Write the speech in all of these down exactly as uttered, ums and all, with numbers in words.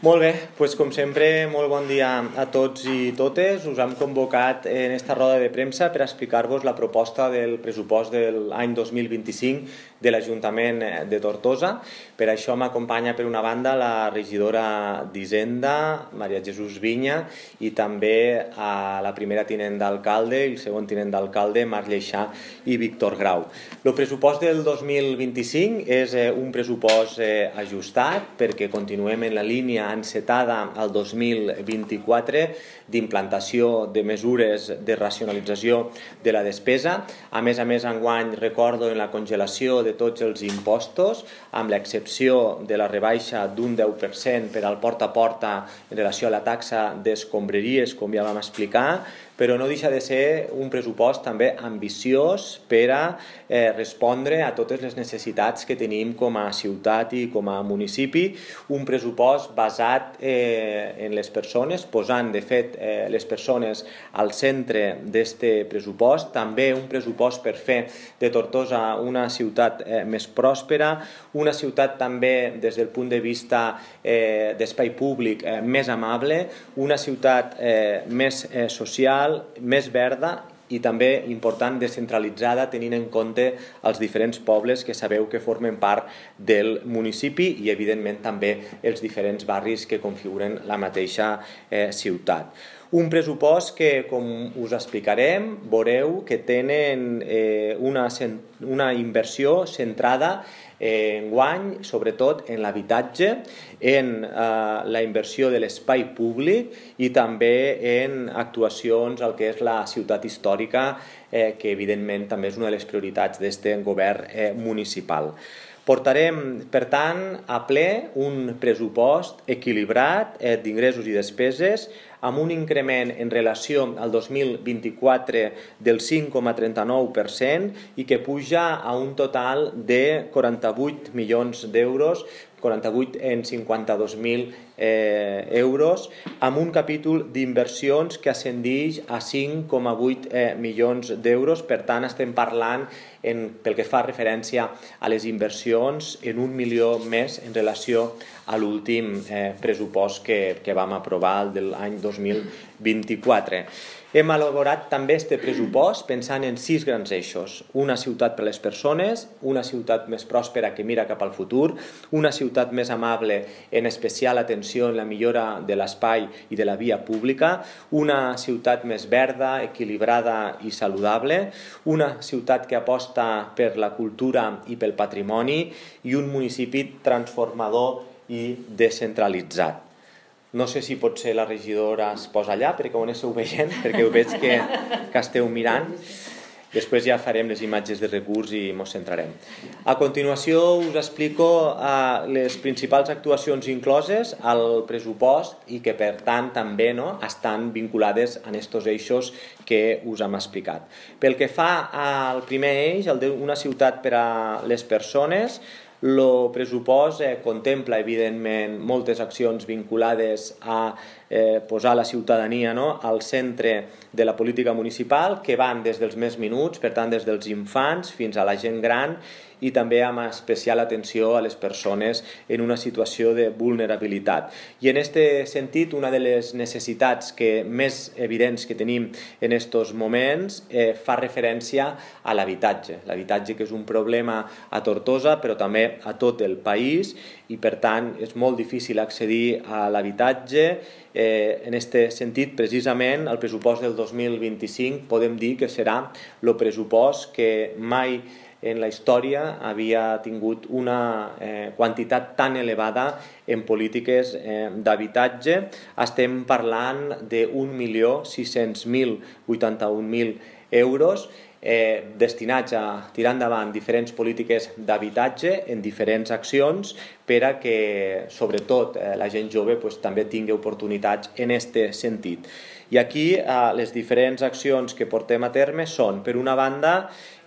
Molt bé, doncs com sempre, molt bon dia a tots i totes. Us hem convocat en esta roda de premsa per explicar-vos la proposta del pressupost de l'any dos mil vint-i-cinc de l'Ajuntament de Tortosa. Per això m'acompanya per una banda la regidora d'Hisenda, Maria Jesús Viña, i també a la primera tinent d'alcalde i el segon tinent d'alcalde, Marc Lleixà i Víctor Grau. El pressupost del dos mil vint-i-cinc és un pressupost ajustat perquè continuem en la línia encetada al dos mil vint-i-quatre d'implantació de mesures de racionalització de la despesa. A més a més, enguany recordo en la congelació de tots els impostos, amb l'excepció de la rebaixa d'un deu per cent per al porta a porta en relació a la taxa d'escombraries, com ja vam explicar, però no deixa de ser un pressupost també ambiciós per a eh, respondre a totes les necessitats que tenim com a ciutat i com a municipi, un pressupost basat eh, en les persones, posant de fet eh, les persones al centre d'aquest pressupost, també un pressupost per fer de Tortosa una ciutat eh, més pròspera, una ciutat també des del punt de vista eh, d'espai públic eh, més amable, una ciutat eh, més eh, social, més verda i també important descentralitzada, tenint en compte els diferents pobles que sabeu que formen part del municipi i evidentment també els diferents barris que configuren la mateixa eh, ciutat. Un pressupost que, com us explicarem, veureu que tenen eh, una, una inversió centrada en guany, sobretot en l'habitatge, en eh, la inversió de l'espai públic i també en actuacions al que és la ciutat històrica, eh, que evidentment també és una de les prioritats d'aquest govern eh, municipal. Portarem, per tant, a ple un pressupost equilibrat eh, d'ingressos i despeses, amb un increment en relació al dos mil vint-i-quatre del cinc coma trenta-nou per cent i que puja a un total de quaranta-vuit milions d'euros, quaranta-vuit en cinquanta-dos mil eh, euros, amb un capítol d'inversions que ascendeix a cinc coma vuit eh, milions d'euros. Per tant, estem parlant, en, pel que fa referència a les inversions, en un milió més en relació a l'últim eh, pressupost que, que vam aprovar, el de l'any dos mil vint-i-quatre. Hem elaborat també aquest pressupost pensant en sis grans eixos. Una ciutat per a les persones, una ciutat més pròspera que mira cap al futur, una ciutat més amable, en especial atenció en la millora de l'espai i de la via pública, una ciutat més verda, equilibrada i saludable, una ciutat que aposta per la cultura i pel patrimoni i un municipi transformador i descentralitzat. No sé si potser la regidora es posa allà perquè ho aneu veient, perquè ho veig que, que esteu mirant. Després ja farem les imatges de recurs i ens centrarem. A continuació us explico uh, les principals actuacions incloses al pressupost i que per tant també no, estan vinculades a aquests eixos que us hem explicat. Pel que fa al primer eix, el d'una ciutat per a les persones, el pressupost eh, contempla, evidentment, moltes accions vinculades a eh, posar la ciutadania no, al centre de la política municipal, que van des dels més minuts, per tant, des dels infants fins a la gent gran, i també amb especial atenció a les persones en una situació de vulnerabilitat. I en aquest sentit, una de les necessitats que més evidents que tenim en aquests moments eh, fa referència a l'habitatge. L'habitatge que és un problema a Tortosa, però també a tot el país, i per tant és molt difícil accedir a l'habitatge. Eh, en aquest sentit, precisament, el pressupost del dos mil vint-i-cinc podem dir que serà el pressupost que mai en la història havia tingut una eh, quantitat tan elevada en polítiques eh, d'habitatge. Estem parlant d'un milió sis-cents mil vuitanta-un mil euros eh, destinats a tirar endavant diferents polítiques d'habitatge en diferents accions per a que, sobretot, eh, la gent jove pues, també tingui oportunitats en aquest sentit. I aquí eh, les diferents accions que portem a terme són, per una banda,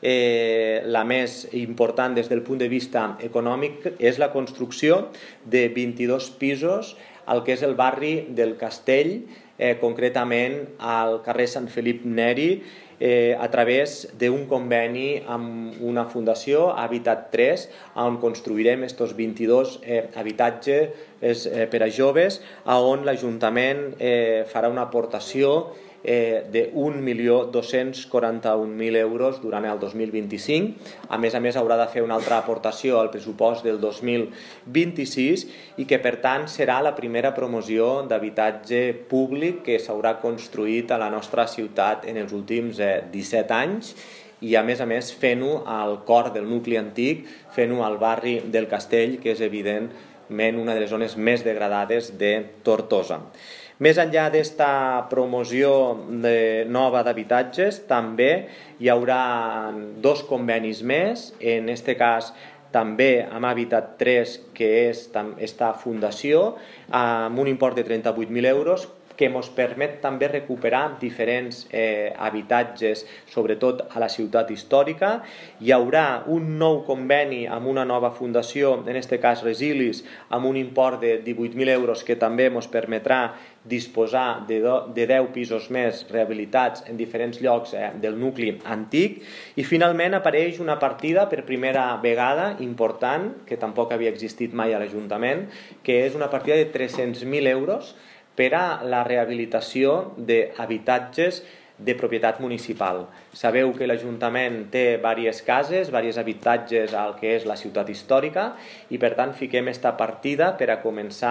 Eh, la més important des del punt de vista econòmic és la construcció de vint-i-dos pisos al que és el barri del Castell, eh, concretament al carrer Sant Felip Neri, eh, a través d'un conveni amb una fundació, Habitat tres, on construirem estos vint-i-dos eh, habitatges eh, per a joves, on l'Ajuntament eh, farà una aportació eh, de un milió dos-cents quaranta-un mil euros durant el dos mil vint-i-cinc. A més a més haurà de fer una altra aportació al pressupost del dos mil vint-i-sis i que per tant serà la primera promoció d'habitatge públic que s'haurà construït a la nostra ciutat en els últims eh, disset anys i a més a més fent-ho al cor del nucli antic, fent-ho al barri del Castell, que és evidentment una de les zones més degradades de Tortosa. Més enllà d'esta promoció de nova d'habitatges, també hi haurà dos convenis més, en aquest cas també amb Habitat tres, que és esta fundació, amb un import de trenta-vuit mil euros, que ens permet també recuperar diferents eh, habitatges, sobretot a la ciutat històrica. Hi haurà un nou conveni amb una nova fundació, en aquest cas Resilis, amb un import de divuit mil euros que també ens permetrà disposar de, do, de deu pisos més rehabilitats en diferents llocs eh, del nucli antic. I finalment apareix una partida per primera vegada important, que tampoc havia existit mai a l'Ajuntament, que és una partida de tres-cents mil euros per a la rehabilitació d'habitatges de propietat municipal. Sabeu que l'Ajuntament té diverses cases, diversos habitatges al que és la ciutat històrica i per tant fiquem aquesta partida per a començar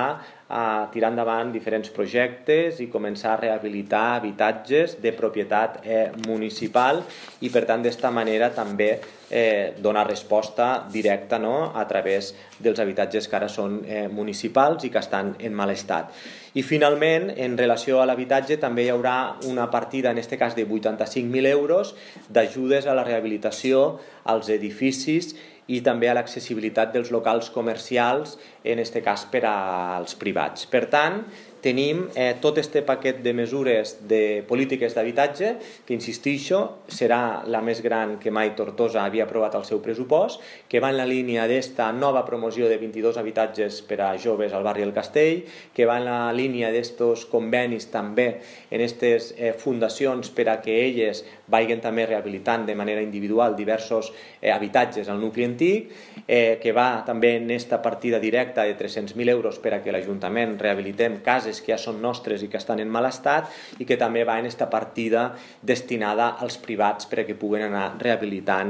a tirar endavant diferents projectes i començar a rehabilitar habitatges de propietat eh, municipal i per tant d'esta manera també eh, donar resposta directa, no?, a través dels habitatges que ara són eh, municipals i que estan en mal estat. I finalment, en relació a l'habitatge, també hi haurà una partida, en aquest cas de vuitanta-cinc mil euros, d'ajudes a la rehabilitació als edificis i també a l'accessibilitat dels locals comercials, en aquest cas per als privats. Per tant, tenim eh, tot aquest paquet de mesures de polítiques d'habitatge, que insistixo, serà la més gran que mai Tortosa havia aprovat al seu pressupost, que va en la línia d'esta nova promoció de vint-i-dos habitatges per a joves al barri del Castell, que va en la línia d'estos convenis també en aquestes eh, fundacions per a que elles vagin també rehabilitant de manera individual diversos eh, habitatges al nucli antic, eh, que va també en aquesta partida directa de tres-cents mil euros per a que l'Ajuntament rehabilitem cases que ja són nostres i que estan en mal estat i que també va en aquesta partida destinada als privats per a que puguen anar rehabilitant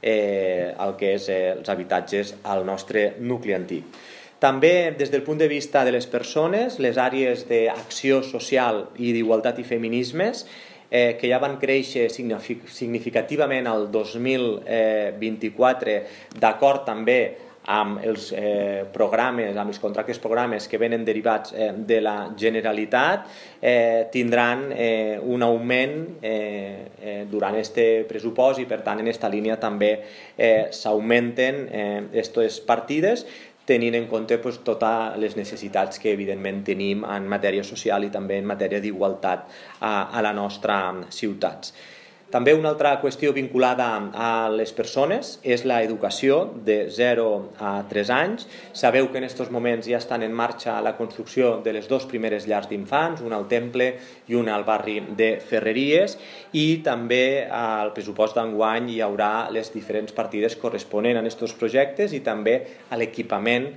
eh, el que és eh, els habitatges al nostre nucli antic. També, des del punt de vista de les persones, les àrees d'acció social i d'igualtat i feminismes, eh, que ja van créixer significativament el dos mil vint-i-quatre, d'acord també amb els eh, programes, amb els contractes programes que venen derivats eh, de la Generalitat, eh, tindran eh, un augment eh, eh, durant aquest pressupost i per tant en aquesta línia també eh, s'augmenten aquestes eh, partides, tenint en compte pues, totes les necessitats que evidentment tenim en matèria social i també en matèria d'igualtat a, a la nostra ciutat. També una altra qüestió vinculada a les persones és l'educació de zero a tres anys. Sabeu que en aquests moments ja estan en marxa la construcció de les dues primeres llars d'infants, una al Temple i una al barri de Ferreries, i també al pressupost d'enguany hi haurà les diferents partides corresponents a aquests projectes i també a l'equipament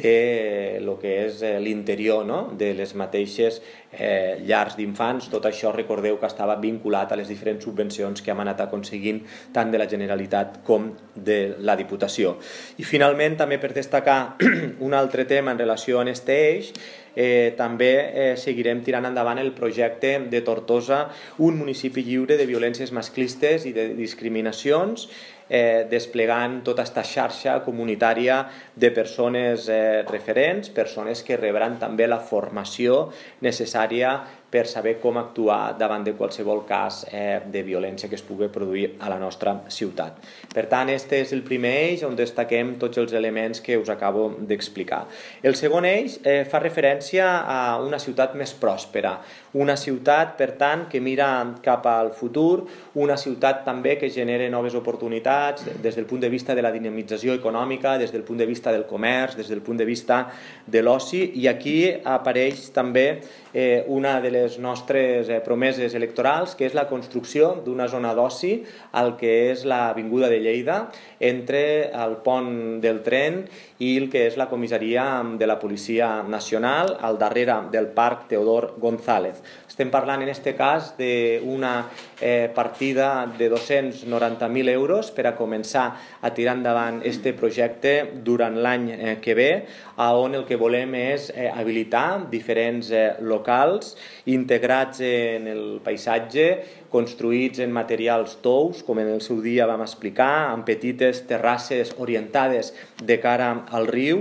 de lo que és l'interior, no?, de les mateixes eh, llars d'infants. Tot això recordeu que estava vinculat a les diferents subvencions que hem anat aconseguint tant de la Generalitat com de la Diputació. I finalment, també per destacar un altre tema en relació a aquest eix, eh, també eh, seguirem tirant endavant el projecte de Tortosa, un municipi lliure de violències masclistes i de discriminacions, Eh, desplegant tota aquesta xarxa comunitària de persones eh, referents, persones que rebran també la formació necessària per saber com actuar davant de qualsevol cas eh, de violència que es pugui produir a la nostra ciutat. Per tant, aquest és el primer eix on destaquem tots els elements que us acabo d'explicar. El segon eix eh, fa referència a una ciutat més pròspera, una ciutat, per tant, que mira cap al futur, una ciutat també que genera noves oportunitats des del punt de vista de la dinamització econòmica, des del punt de vista del comerç, des del punt de vista de l'oci, i aquí apareix també eh, una de les les nostres promeses electorals, que és la construcció d'una zona d'oci al que és l'Avinguda de Lleida, entre el pont del tren i el que és la comissaria de la Policia Nacional, al darrere del Parc Teodor González. Estem parlant en aquest cas d'una eh, partida de dos-cents noranta mil euros per a començar a tirar endavant aquest projecte durant l'any eh, que ve, on el que volem és eh, habilitar diferents eh, locals integrats en el paisatge, construïts en materials tous, com en el seu dia vam explicar, amb petites terrasses orientades de cara al riu,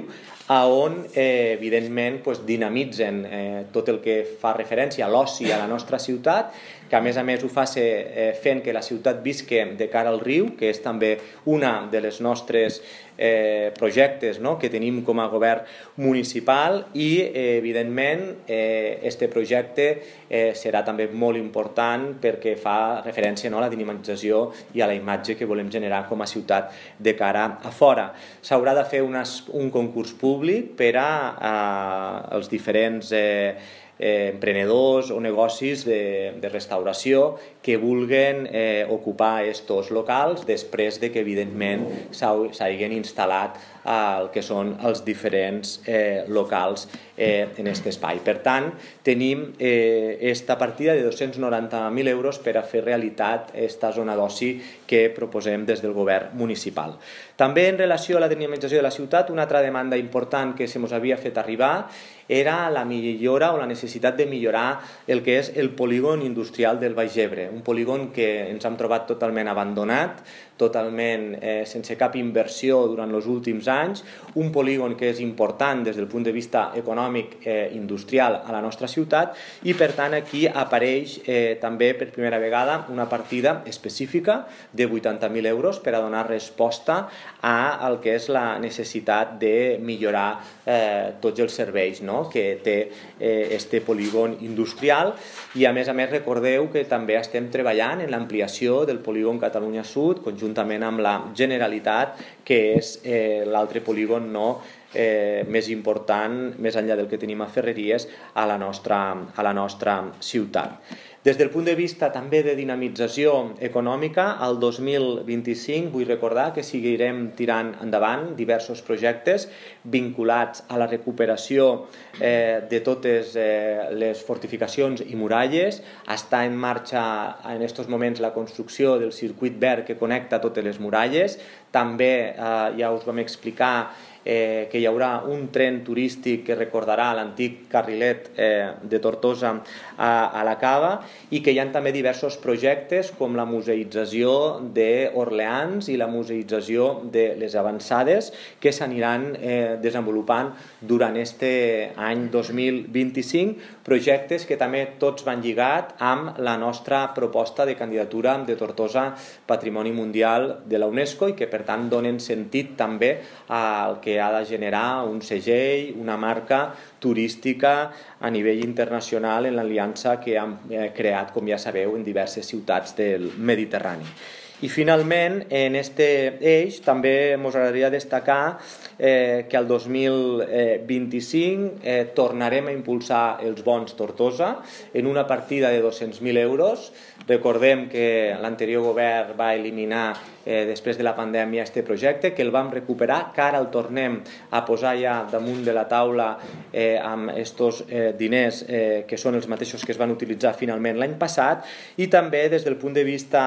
on eh, evidentment pues, dinamitzen eh, tot el que fa referència a l'oci a la nostra ciutat, que a més a més ho fa eh, fent que la ciutat visque de cara al riu, que és també una de les nostres eh, projectes, no?, que tenim com a govern municipal, i eh, evidentment eh, este projecte eh, serà també molt important perquè fa referència, no?, a la dinamització i a la imatge que volem generar com a ciutat de cara a fora. S'haurà de fer unes, un concurs públic per a, a els diferents eh, Eh, emprenedors o negocis de, de restauració que vulguen eh, ocupar estos locals després de que evidentment s'hagin instal·lat el que són els diferents eh, locals eh, en aquest espai. Per tant, tenim eh, esta partida de dos-cents noranta mil euros per a fer realitat esta zona d'oci que proposem des del govern municipal. També en relació a la dinamització de la ciutat, una altra demanda important que se mos havia fet arribar era la millora o la necessitat de millorar el que és el polígon industrial del Baix Ebre, un polígon que ens hem trobat totalment abandonat, totalment eh, sense cap inversió durant els últims anys, un polígon que és important des del punt de vista econòmic eh, industrial a la nostra ciutat, i per tant aquí apareix eh, també per primera vegada una partida específica de vuitanta mil euros per a donar resposta a el que és la necessitat de millorar eh, tots els serveis, no?, que té eh, este polígon industrial. I a més a més recordeu que també estem treballant en l'ampliació del polígon Catalunya Sud conjuntament amb la Generalitat, que és eh, l'altre polígon no eh, més important, més enllà del que tenim a Ferreries, a la nostra, a la nostra ciutat. Des del punt de vista també de dinamització econòmica, al dos mil vint-i-cinc vull recordar que seguirem tirant endavant diversos projectes vinculats a la recuperació eh, de totes eh, les fortificacions i muralles. Està en marxa en aquests moments la construcció del circuit verd que connecta totes les muralles. També eh, ja us vam explicar Eh, que hi haurà un tren turístic que recordarà l'antic carrilet eh, de Tortosa a, a la Cava, i que hi ha també diversos projectes com la museïtzació d'Orleans i la museïtzació de les avançades que s'aniran eh, desenvolupant durant este any dos mil vint-i-cinc, projectes que també tots van lligats amb la nostra proposta de candidatura de Tortosa Patrimoni Mundial de la UNESCO, i que per tant donen sentit també al que ha de generar un segell, una marca turística a nivell internacional en l'aliança que hem creat, com ja sabeu, en diverses ciutats del Mediterrani. I finalment, en aquest eix també ens agradaria destacar eh, que el dos mil vint-i-cinc eh, tornarem a impulsar els bons Tortosa en una partida de dos-cents mil euros. Recordem que l'anterior govern va eliminar eh, després de la pandèmia este projecte, que el vam recuperar, que ara el tornem a posar ja damunt de la taula eh, amb estos eh, diners eh, que són els mateixos que es van utilitzar finalment l'any passat, i també des del punt de vista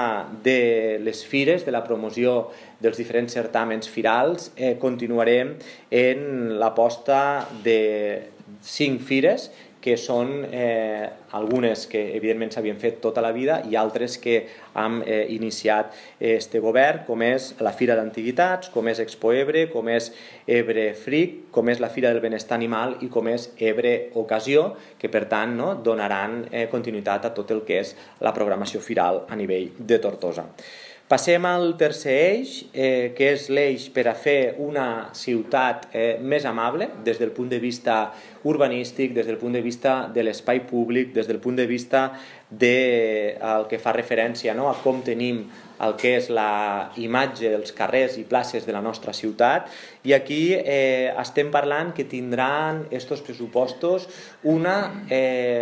de les fires, de la promoció dels diferents certàmens firals, eh, continuarem en l'aposta de cinc fires, que són eh, algunes que evidentment s'havien fet tota la vida i altres que hem eh, iniciat este govern, com és la Fira d'Antiguitats, com és Expo Ebre, com és Ebre Fric, com és la Fira del Benestar Animal i com és Ebre Ocasió, que per tant no, donaran eh, continuïtat a tot el que és la programació firal a nivell de Tortosa. Passem al tercer eix, eh, que és l'eix per a fer una ciutat eh, més amable des del punt de vista urbanístic, des del punt de vista de l'espai públic, des del punt de vista del de, que fa referència no, a com tenim el que és la imatge dels carrers i places de la nostra ciutat. I aquí eh, estem parlant que tindran estos pressupostos una eh,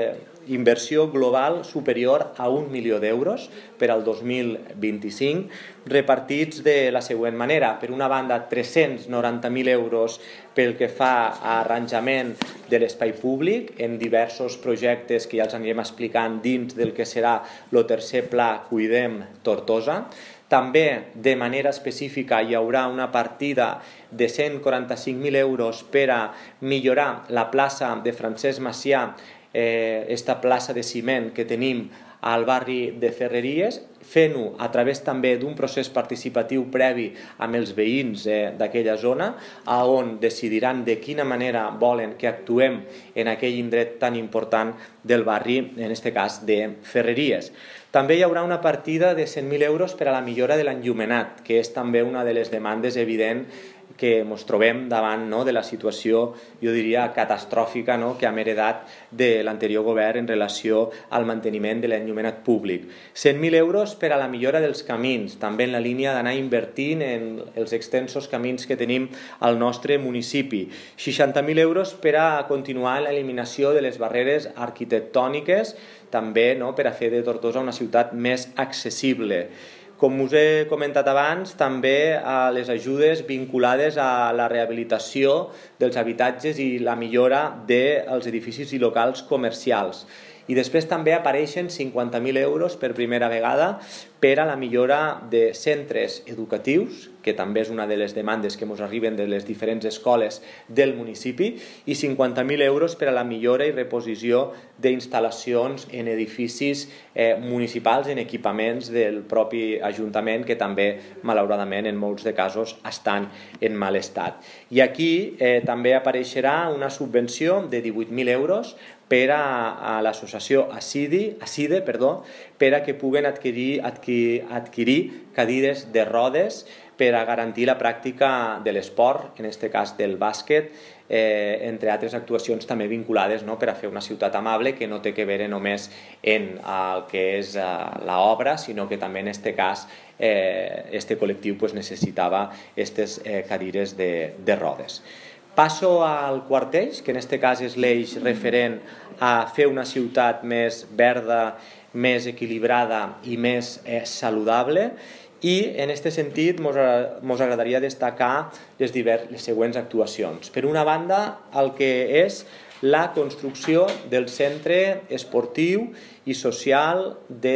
inversió global superior a un milió d'euros per al dos mil vint-i-cinc, repartits de la següent manera. Per una banda, tres-cents noranta mil euros pel que fa a arranjament de l'espai públic en diversos projectes que ja els anirem explicant dins del que serà el tercer pla Cuidem Tortosa. També, de manera específica, hi haurà una partida de cent quaranta-cinc mil euros per a millorar la plaça de Francesc Macià, eh, esta plaça de ciment que tenim al barri de Ferreries, fent-ho a través també d'un procés participatiu previ amb els veïns eh, d'aquella zona, on decidiran de quina manera volen que actuem en aquell indret tan important del barri, en aquest cas de Ferreries. També hi haurà una partida de cent mil euros per a la millora de l'enllumenat, que és també una de les demandes evidents que ens trobem davant, no, de la situació, jo diria, catastròfica, no, que hem heredat de l'anterior govern en relació al manteniment de l'enllumenat públic. cent mil euros per a la millora dels camins, també en la línia d'anar invertint en els extensos camins que tenim al nostre municipi. seixanta mil euros per a continuar l'eliminació de les barreres arquitectòniques, també, no, per a fer de Tortosa una ciutat més accessible. Com us he comentat abans, també a les ajudes vinculades a la rehabilitació dels habitatges i la millora dels edificis i locals comercials. I després també apareixen cinquanta mil euros per primera vegada per a la millora de centres educatius, que també és una de les demandes que ens arriben de les diferents escoles del municipi, i cinquanta mil euros per a la millora i reposició d'instal·lacions en edificis eh, municipals, en equipaments del propi Ajuntament, que també, malauradament, en molts de casos estan en mal estat. I aquí eh, també apareixerà una subvenció de divuit mil euros per a, a l'associació ACIDE, ACIDE perdó, per a que puguen adquirir, adquirir, adquirir cadires de rodes per a garantir la pràctica de l'esport, en aquest cas del bàsquet, eh, entre altres actuacions també vinculades, no, per a fer una ciutat amable que no té que veure només en el que és eh, l'obra, sinó que també en aquest cas eh, este col·lectiu pues, necessitava aquestes eh, cadires de, de rodes. Passo al quart eix, que en aquest cas és l'eix referent a fer una ciutat més verda, més equilibrada i més eh, saludable, i en aquest sentit ens agradaria destacar les, divers, les següents actuacions. Per una banda, el que és la construcció del centre esportiu i social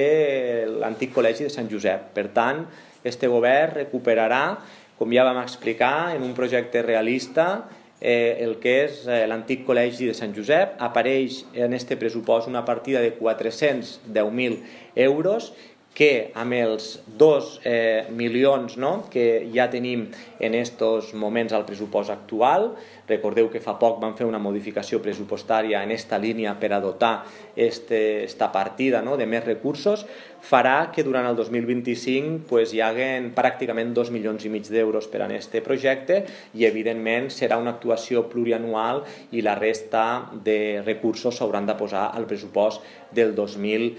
de l'antic Col·legi de Sant Josep. Per tant, este govern recuperarà, com ja vam explicar, en un projecte realista, Eh, el que és eh, l'antic Col·legi de Sant Josep. Apareix en aquest pressupost una partida de quatre-cents deu mil euros que amb els dos eh, milions, no, que ja tenim en aquests moments al pressupost actual, recordeu que fa poc vam fer una modificació pressupostària en aquesta línia per a dotar aquesta partida, no, de més recursos, farà que durant el dos mil vint-i-cinc pues, hi hagi pràcticament dos milions i mig d'euros per a aquest projecte i evidentment serà una actuació plurianual i la resta de recursos s'hauran de posar al pressupost del dos mil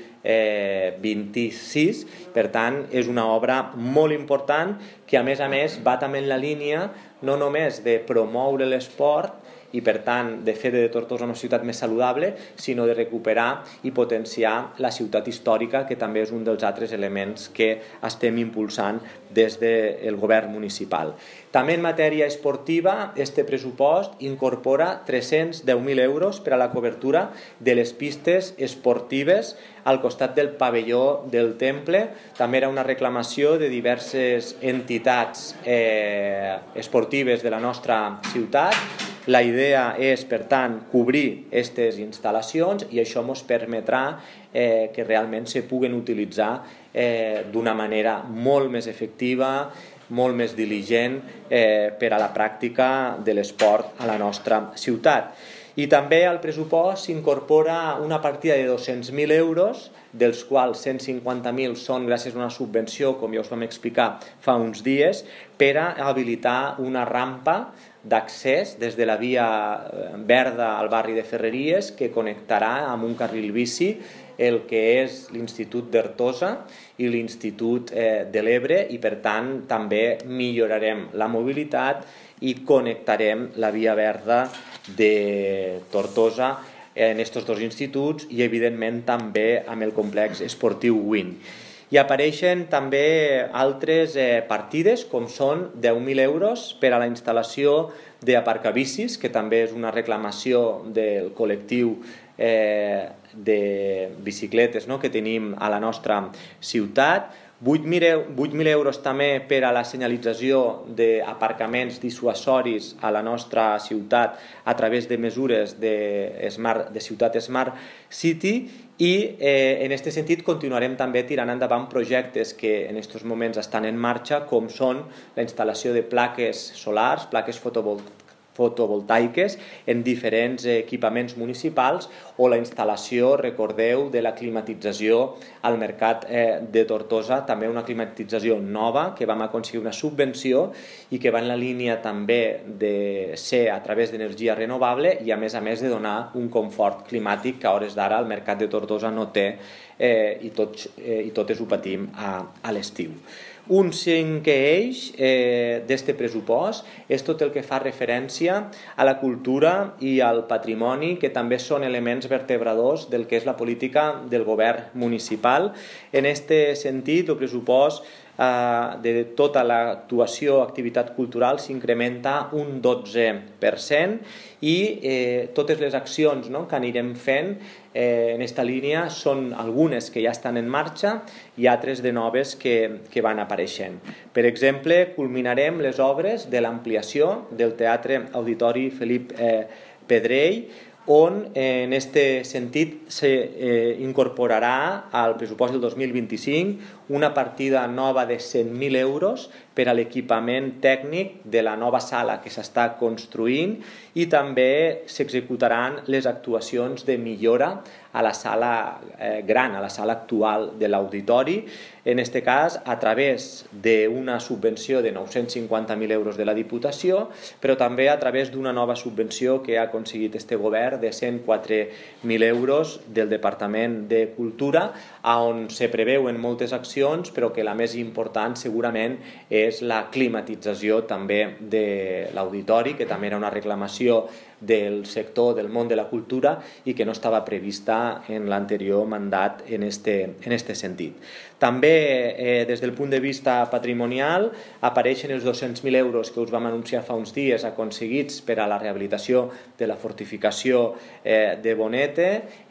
vint-i-sis. Per tant, és una obra molt important que a més a més va també en la línia no només de promoure l'esport i per tant de fer de Tortosa una ciutat més saludable, sinó de recuperar i potenciar la ciutat històrica, que també és un dels altres elements que estem impulsant des del govern municipal. També en matèria esportiva, este pressupost incorpora tres-cents deu mil euros per a la cobertura de les pistes esportives al costat del pavelló del temple. També era una reclamació de diverses entitats eh, esportives de la nostra ciutat. La idea és, per tant, cobrir aquestes instal·lacions i això ens permetrà eh, que realment se puguen utilitzar eh, d'una manera molt més efectiva, molt més diligent eh, per a la pràctica de l'esport a la nostra ciutat. I també al pressupost s'incorpora una partida de dos-cents mil euros, dels quals cent cinquanta mil són gràcies a una subvenció, com ja us vam explicar fa uns dies, per a habilitar una rampa d'accés des de la via verda al barri de Ferreries que connectarà amb un carril bici el que és l'Institut d'Artosa i l'Institut eh, de l'Ebre i per tant també millorarem la mobilitat i connectarem la via verda de Tortosa en aquests dos instituts i evidentment també amb el complex esportiu Win. I apareixen també altres eh, partides com són deu mil euros per a la instal·lació d'aparcabicis, que també és una reclamació del col·lectiu eh, de bicicletes, no?, que tenim a la nostra ciutat. vuit mil euros també per a la senyalització d'aparcaments dissuasoris a la nostra ciutat a través de mesures de, smart, de ciutat Smart City i eh, en aquest sentit continuarem també tirant endavant projectes que en aquests moments estan en marxa, com són la instal·lació de plaques solars, plaques fotovoltaiques, fotovoltaiques en diferents equipaments municipals o la instal·lació, recordeu, de la climatització al mercat eh, de Tortosa, també una climatització nova que vam aconseguir una subvenció i que va en la línia també de ser a través d'energia renovable i a més a més de donar un confort climàtic que a hores d'ara el mercat de Tortosa no té eh, i, tots, eh, i totes ho patim a, a l'estiu. Un cinquè eix eh, d'aquest pressupost és tot el que fa referència a la cultura i al patrimoni, que també són elements vertebradors del que és la política del govern municipal. En aquest sentit, el pressupost eh, de tota l'actuació activitat cultural s'incrementa un dotze per cent i eh, totes les accions, no?, que anirem fent eh, en aquesta línia són algunes que ja estan en marxa i altres de noves que, que van apareixent. Per exemple, culminarem les obres de l'ampliació del Teatre Auditori Felip eh, Pedrell, on eh, en aquest sentit s'incorporarà eh, al pressupost del dos mil vint-i-cinc una partida nova de cent mil euros per a l'equipament tècnic de la nova sala que s'està construint i també s'executaran les actuacions de millora a la sala eh, gran, a la sala actual de l'auditori, en aquest cas a través d'una subvenció de nou-cents cinquanta mil euros de la Diputació, però també a través d'una nova subvenció que ha aconseguit este govern de cent quatre mil euros del Departament de Cultura, on se preveuen moltes accions, però que la més important segurament és la climatització també de l'auditori, que també era una reclamació del sector del món de la cultura i que no estava prevista en l'anterior mandat en este, en este sentit. També eh, des del punt de vista patrimonial apareixen els dos-cents mil euros que us vam anunciar fa uns dies aconseguits per a la rehabilitació de la fortificació eh, de Bonete,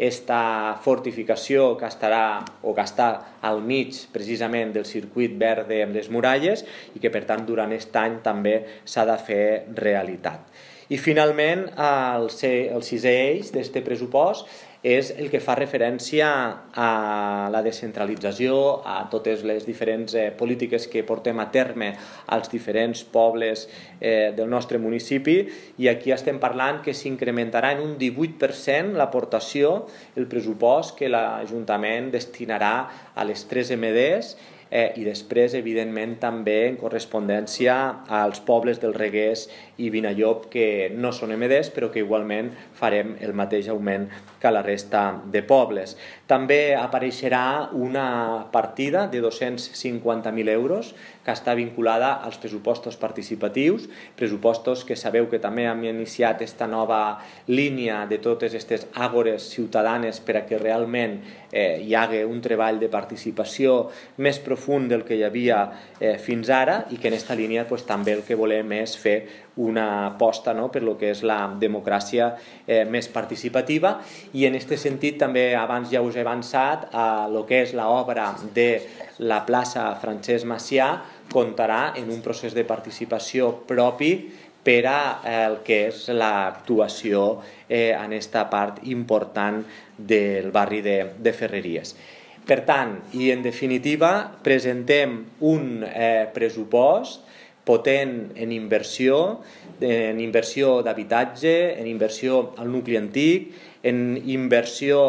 esta fortificació que estarà o que està al mig precisament del circuit verd de les muralles i que per tant durant aquest any també s'ha de fer realitat. I finalment el, el sisè eix d'aquest pressupost és el que fa referència a la descentralització, a totes les diferents eh, polítiques que portem a terme als diferents pobles eh, del nostre municipi, i aquí estem parlant que s'incrementarà en un divuit per cent l'aportació, el pressupost que l'Ajuntament destinarà a les tres eme des eh, i després, evidentment, també en correspondència als pobles del Reguers i Vinallop, que no són eme des, però que igualment farem el mateix augment que a la resta de pobles. També apareixerà una partida de dos-cents cinquanta mil euros que està vinculada als pressupostos participatius, pressupostos que sabeu que també hem iniciat aquesta nova línia de totes aquestes àgores ciutadanes per a que realment eh, hi hagi un treball de participació més profund del que hi havia eh, fins ara, i que en aquesta línia pues, també el que volem és fer una aposta, no?, per lo que és la democràcia eh, més participativa, i en aquest sentit també abans ja us he avançat a lo que és l'obra de la plaça Francesc Macià comptarà en un procés de participació propi per a el que és l'actuació eh, en aquesta part important del barri de, de Ferreries. Per tant, i en definitiva, presentem un eh, pressupost potent en inversió, en inversió d'habitatge, en inversió al nucli antic, en inversió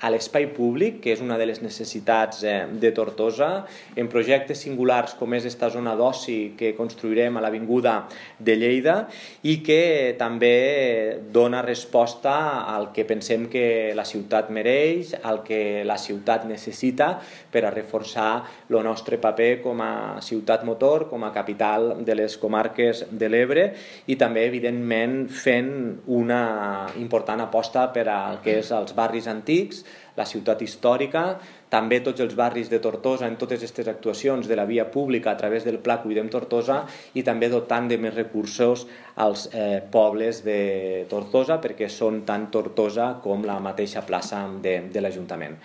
a l'espai públic, que és una de les necessitats de Tortosa, en projectes singulars com és esta zona d'oci que construirem a l'Avinguda de Lleida i que també dona resposta al que pensem que la ciutat mereix, al que la ciutat necessita per a reforçar el nostre paper com a ciutat motor, com a capital de les comarques de l'Ebre i també, evidentment, fent una important aposta per al que és els barris antics, la ciutat històrica, també tots els barris de Tortosa en totes aquestes actuacions de la via pública a través del Pla Cuidem Tortosa i també dotant de més recursos als eh, pobles de Tortosa perquè són tant Tortosa com la mateixa plaça de, de l'Ajuntament.